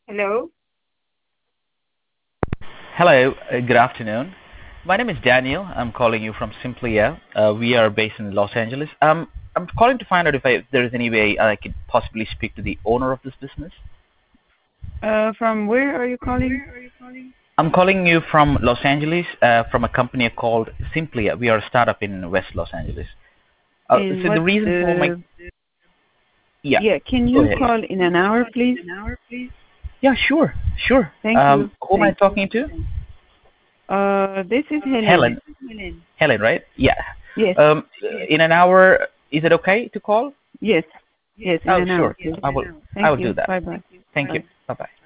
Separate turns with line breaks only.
Hello.
Hello, good afternoon. My name is Daniel. I'm calling you from Simplia. We are based in Los Angeles. I'm calling to find out if there is any way I could possibly speak to the owner of this business.
From where are you calling?
I'm calling you from Los Angeles, from a company called Simplia. We are a startup in West Los Angeles.
And
So the
what's
reason for my
the...
yeah,
Yeah, can
go
you
ahead.
call in an hour, please?
Yeah, sure, sure.
Thank you.
Who am I talking to?
This is Helen.
Helen. Helen, right? Yeah.
Yes,
Um, in an hour, is it okay to call?
yes, yes, in
Oh,
an hour,
sure.
please.
I will. I
Thank
will do
you.
that.
Bye-bye.
Thank you.
Bye.
Bye bye.